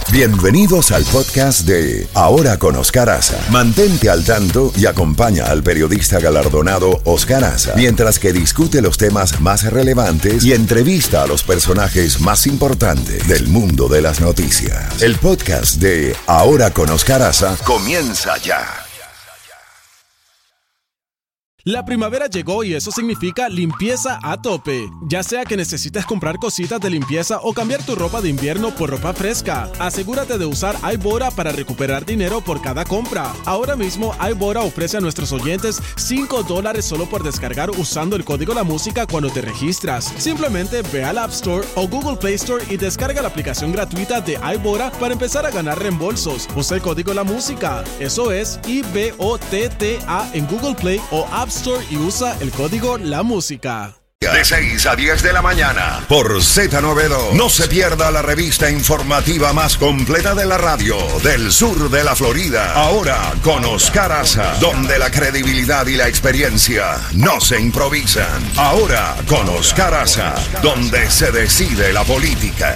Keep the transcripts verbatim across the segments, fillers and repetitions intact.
Bienvenidos al podcast de Ahora con Oscar Aza. Mantente al tanto y acompaña al periodista galardonado Oscar Aza mientras que discute los temas más relevantes y entrevista a los personajes más importantes del mundo de las noticias. El podcast de Ahora con Oscar Aza comienza ya. La primavera llegó y eso significa limpieza a tope. Ya sea que necesites comprar cositas de limpieza o cambiar tu ropa de invierno por ropa fresca, asegúrate de usar iBora para recuperar dinero por cada compra. Ahora mismo iBora ofrece a nuestros oyentes cinco dólares solo por descargar usando el código La Música cuando te registras. Simplemente ve al App Store o Google Play Store y descarga la aplicación gratuita de iBora para empezar a ganar reembolsos. Usa el código La Música. Eso es I B O T T A en Google Play o App Store y usa el código La Música. De seis a diez de la mañana por Z noventa y dos. No se pierda la revista informativa más completa de la radio del sur de la Florida. Ahora con Oscar Aza, donde la credibilidad y la experiencia no se improvisan. Ahora con Oscar Aza, donde se decide la política.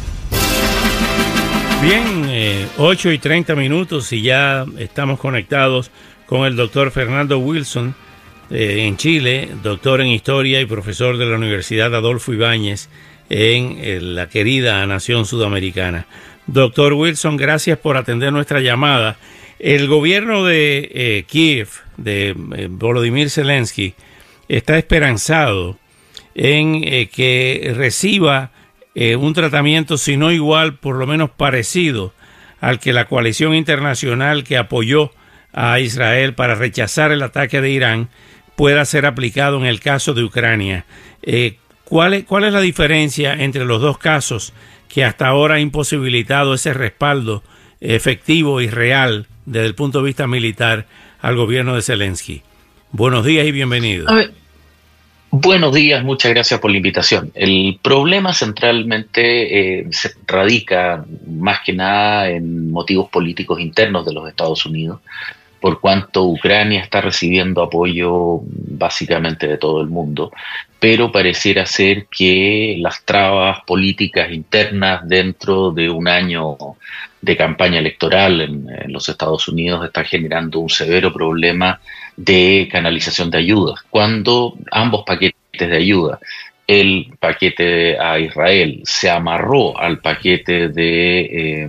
Bien, eh, ocho y treinta minutos y ya estamos conectados con el doctor Fernando Wilson, Eh, en Chile, doctor en Historia y profesor de la Universidad Adolfo Ibáñez en eh, la querida nación sudamericana. Doctor Wilson, gracias por atender nuestra llamada. El gobierno de eh, Kiev, de eh, Volodymyr Zelensky, está esperanzado en eh, que reciba eh, un tratamiento, si no igual, por lo menos parecido al que la coalición internacional que apoyó a Israel para rechazar el ataque de Irán pueda ser aplicado en el caso de Ucrania. Eh, ¿cuál es, ¿Cuál es la diferencia entre los dos casos que hasta ahora ha imposibilitado ese respaldo efectivo y real desde el punto de vista militar al gobierno de Zelensky? Buenos días y bienvenido. A ver, buenos días, muchas gracias por la invitación. El problema centralmente eh, se radica más que nada en motivos políticos internos de los Estados Unidos, por cuanto Ucrania está recibiendo apoyo básicamente de todo el mundo, pero pareciera ser que las trabas políticas internas dentro de un año de campaña electoral en, en los Estados Unidos están generando un severo problema de canalización de ayuda. Cuando ambos paquetes de ayuda, el paquete a Israel se amarró al paquete de, eh,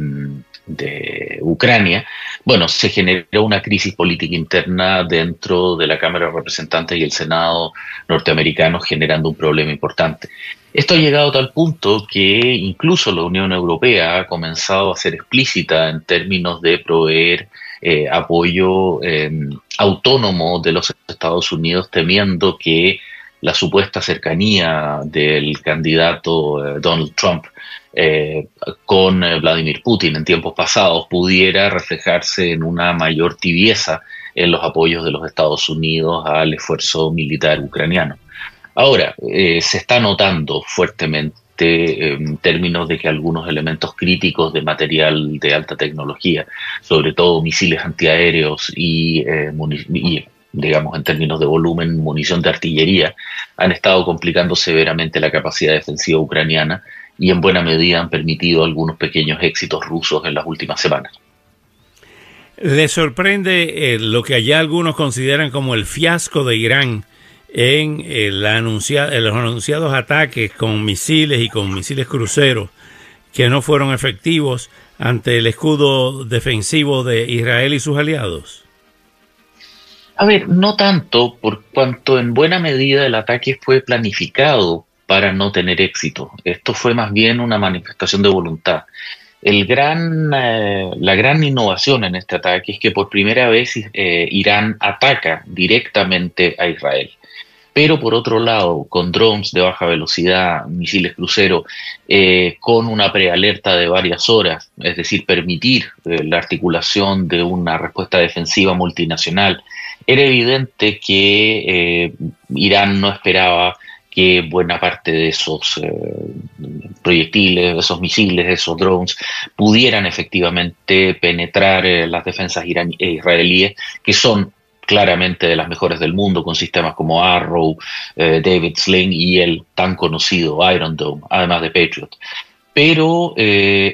de Ucrania, bueno, se generó una crisis política interna dentro de la Cámara de Representantes y el Senado norteamericanos, generando un problema importante. Esto ha llegado a tal punto que incluso la Unión Europea ha comenzado a ser explícita en términos de proveer eh, apoyo eh, autónomo de los Estados Unidos, temiendo que la supuesta cercanía del candidato eh, Donald Trump eh, con eh, Vladimir Putin en tiempos pasados pudiera reflejarse en una mayor tibieza en los apoyos de los Estados Unidos al esfuerzo militar ucraniano. Ahora, eh, se está notando fuertemente eh, en términos de que algunos elementos críticos de material de alta tecnología, sobre todo misiles antiaéreos y, eh, munic- y digamos en términos de volumen, munición de artillería, han estado complicando severamente la capacidad defensiva ucraniana y en buena medida han permitido algunos pequeños éxitos rusos en las últimas semanas. ¿Le sorprende eh, lo que allá algunos consideran como el fiasco de Irán en, eh, la anuncia- en los anunciados ataques con misiles y con misiles cruceros que no fueron efectivos ante el escudo defensivo de Israel y sus aliados? A ver, no tanto, por cuanto en buena medida el ataque fue planificado para no tener éxito. Esto fue más bien una manifestación de voluntad. El gran, eh, la gran innovación en este ataque es que por primera vez eh, Irán ataca directamente a Israel. Pero por otro lado, con drones de baja velocidad, misiles crucero, eh, con una prealerta de varias horas, es decir, permitir eh, la articulación de una respuesta defensiva multinacional, era evidente que eh, Irán no esperaba que buena parte de esos eh, proyectiles, esos misiles, esos drones, pudieran efectivamente penetrar eh, las defensas iraní- israelíes, que son claramente de las mejores del mundo, con sistemas como Arrow, eh, David Sling y el tan conocido Iron Dome, además de Patriot. Pero eh,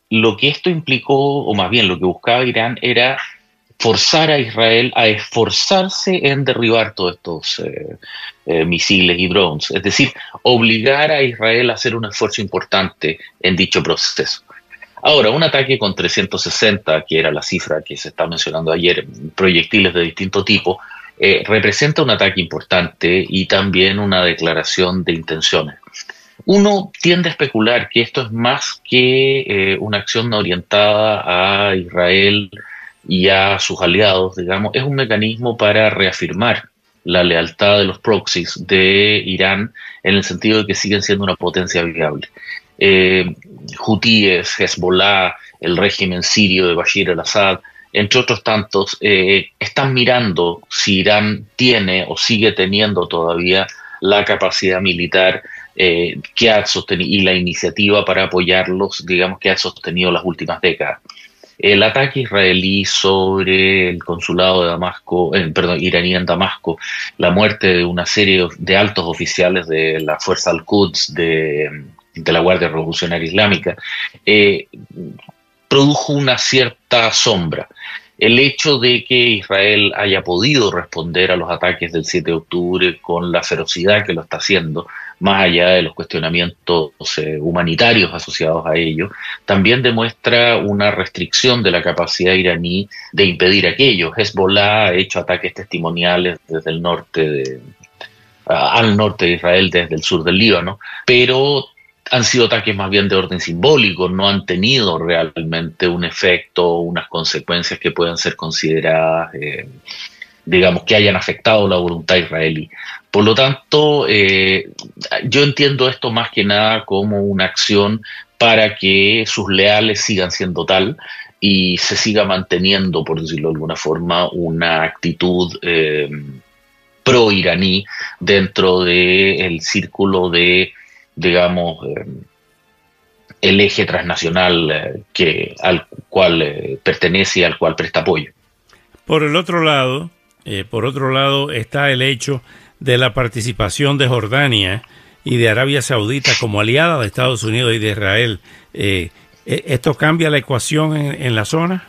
lo que esto implicó, o más bien lo que buscaba Irán, era forzar a Israel a esforzarse en derribar todos estos eh, eh, misiles y drones, es decir, obligar a Israel a hacer un esfuerzo importante en dicho proceso. Ahora, un ataque con trescientos sesenta, que era la cifra que se está mencionando ayer, proyectiles de distinto tipo, eh, representa un ataque importante y también una declaración de intenciones. Uno tiende a especular que esto es más que eh, una acción orientada a Israel y a sus aliados, digamos, es un mecanismo para reafirmar la lealtad de los proxies de Irán en el sentido de que siguen siendo una potencia viable. Eh, Hutíes, Hezbollah, el régimen sirio de Bashir al-Assad, entre otros tantos, eh, están mirando si Irán tiene o sigue teniendo todavía la capacidad militar eh, que ha sostenido y la iniciativa para apoyarlos, digamos, que ha sostenido las últimas décadas. El ataque israelí sobre el consulado de Damasco, eh, perdón, iraní en Damasco, la muerte de una serie de altos oficiales de la Fuerza Al-Quds de, de la Guardia Revolucionaria Islámica, eh, produjo una cierta sombra. El hecho de que Israel haya podido responder a los ataques del siete de octubre con la ferocidad que lo está haciendo, más allá de los cuestionamientos eh, humanitarios asociados a ello, también demuestra una restricción de la capacidad iraní de impedir aquello. Hezbollah ha hecho ataques testimoniales desde el norte de, al norte de Israel, desde el sur del Líbano, pero han sido ataques más bien de orden simbólico, no han tenido realmente un efecto, unas consecuencias que puedan ser consideradas, eh, digamos, que hayan afectado la voluntad israelí. Por lo tanto, eh, yo entiendo esto más que nada como una acción para que sus leales sigan siendo tal y se siga manteniendo, por decirlo de alguna forma, una actitud eh, pro-iraní dentro del círculo de, digamos, eh, el eje transnacional eh, que, al cual eh, pertenece y al cual presta apoyo. Por el otro lado, eh, por otro lado está el hecho de la participación de Jordania y de Arabia Saudita como aliada de Estados Unidos y de Israel. Eh, ¿Esto cambia la ecuación en, en la zona?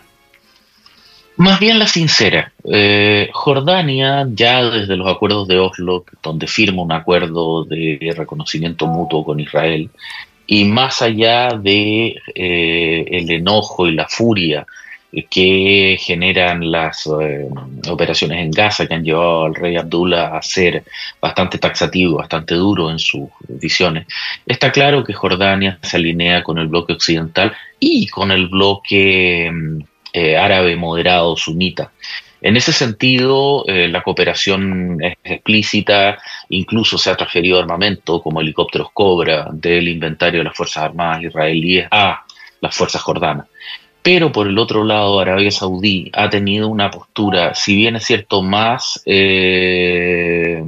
Más bien la sincera. Eh, Jordania, ya desde los acuerdos de Oslo, donde firma un acuerdo de reconocimiento mutuo con Israel, y más allá de eh, el enojo y la furia que generan las eh, operaciones en Gaza, que han llevado al rey Abdullah a ser bastante taxativo, bastante duro en sus visiones, está claro que Jordania se alinea con el bloque occidental y con el bloque eh, árabe moderado sunita. En ese sentido, eh, la cooperación es explícita, incluso se ha transferido armamento como helicópteros Cobra del inventario de las Fuerzas Armadas israelíes a las fuerzas jordanas. Pero por el otro lado, Arabia Saudí ha tenido una postura, si bien es cierto, más, eh,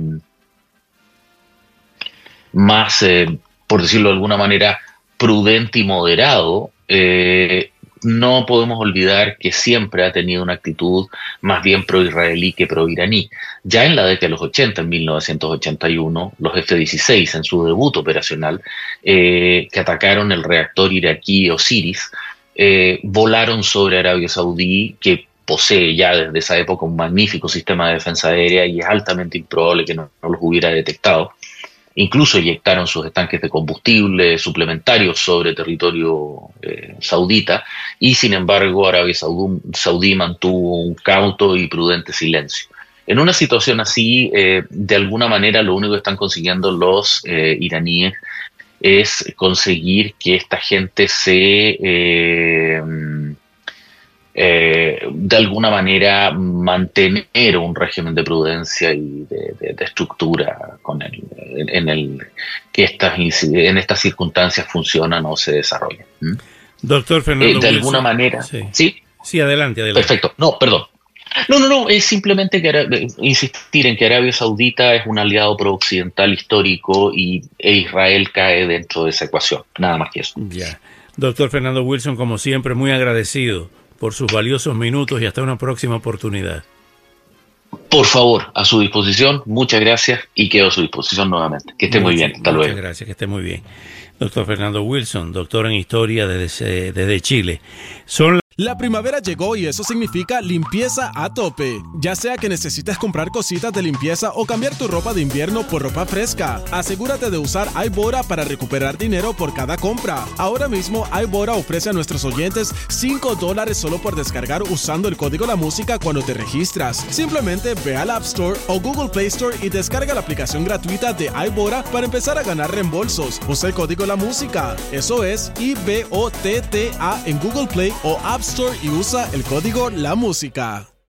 más eh, por decirlo de alguna manera, prudente y moderado. Eh, no podemos olvidar que siempre ha tenido una actitud más bien pro-israelí que pro-iraní. Ya en la década de los ochenta, en mil novecientos ochenta y uno, los F dieciséis, en su debut operacional, eh, que atacaron el reactor iraquí Osiris, Eh, volaron sobre Arabia Saudí, que posee ya desde esa época un magnífico sistema de defensa aérea y es altamente improbable que no, no los hubiera detectado. Incluso eyectaron sus estanques de combustible suplementarios sobre territorio eh, saudita y, sin embargo, Arabia Saudí, Saudí mantuvo un cauto y prudente silencio. En una situación así, eh, de alguna manera, lo único que están consiguiendo los eh, iraníes es conseguir que esta gente se, eh, eh, de alguna manera, mantener un régimen de prudencia y de, de, de estructura con el, en, en el que estas, en estas circunstancias funcionan o se desarrollan. ¿Mm? Doctor Fernando eh, de Wilson, alguna manera, sí. ¿sí? Sí, adelante, adelante. Perfecto. No, perdón. No, no, no, es simplemente que Ara- insistir en que Arabia Saudita es un aliado pro-occidental histórico y e Israel cae dentro de esa ecuación, nada más que eso. Ya. Doctor Fernando Wilson, como siempre, muy agradecido por sus valiosos minutos y hasta una próxima oportunidad. Por favor, a su disposición, muchas gracias y quedo a su disposición nuevamente. Que esté muy bien, hasta luego. Muchas gracias, que esté muy bien. doctor Fernando Wilson, doctor en historia desde, desde Chile. Son La primavera llegó y eso significa limpieza a tope. Ya sea que necesites comprar cositas de limpieza o cambiar tu ropa de invierno por ropa fresca, asegúrate de usar iBora para recuperar dinero por cada compra. Ahora mismo iBora ofrece a nuestros oyentes cinco dólares solo por descargar usando el código La Música cuando te registras. Simplemente ve al App Store o Google Play Store y descarga la aplicación gratuita de iBora para empezar a ganar reembolsos. Usa el código La Música. Eso es I B O T T A en Google Play o App Store y usa el código La Música.